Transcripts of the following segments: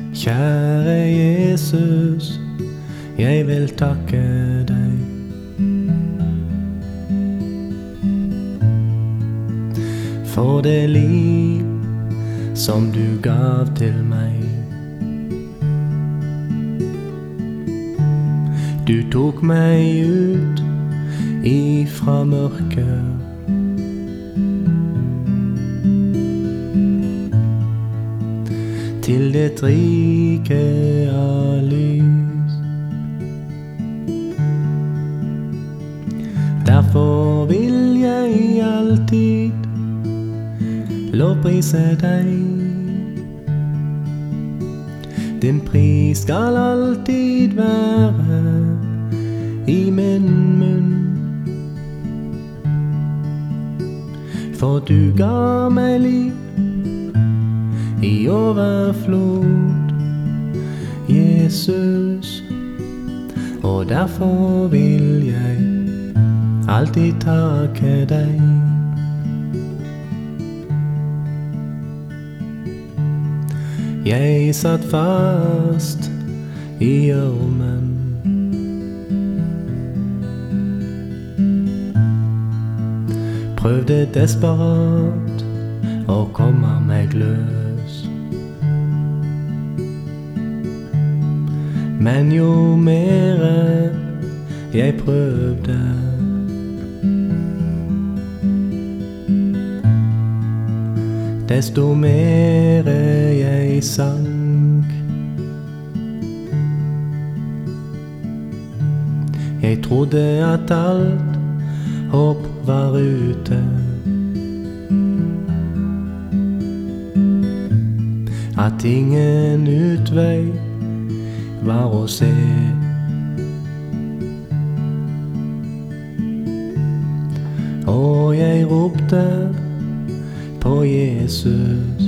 Kjære Jesus, jeg vil takke deg for det liv som du gav til meg. Du tok meg ut ifra mørket til ditt rike av lys. Derfor vil jeg alltid lovprise deg. Din pris skal alltid være i min munn, for du ga meg liv i overflod, Jesus, og derfor vil jeg alltid takke deg. Jeg satt fast i gjørmen, prøvde desperat å komme meg løs. Men jo mer jeg prøvde, desto mer jeg sank. Jeg trodde at alt håp var ute, at ingen utvei var å se. Og jeg ropte på Jesus,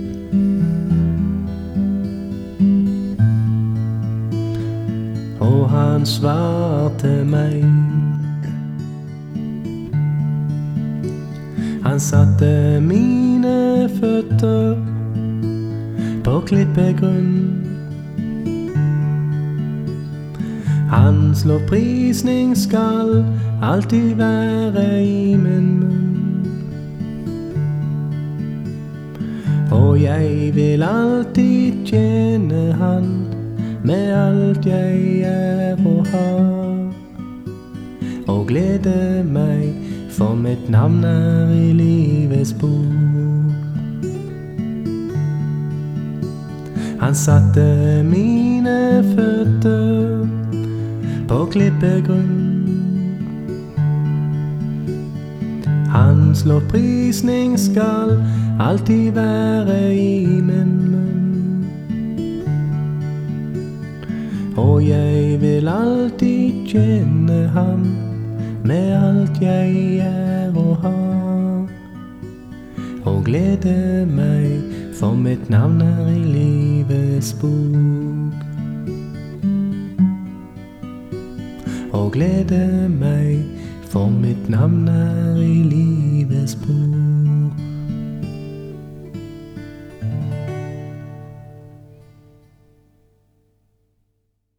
og han svarte meg. Han satte mine føtter på klippegrunn. Hans lovprisning skal alltid være i min munn. Og jeg vil alltid tjene han med alt jeg er og har, og glede meg, for mitt navn er i livets bok. Han satte mine føtter på klippegrunn. Hans lovprisning skal alltid være i min munn. Og jeg vil alltid tjene ham med alt jeg er og har, og glede meg, for mitt navn er i livets bok. Og glede meg, for mitt navn er i livets bok.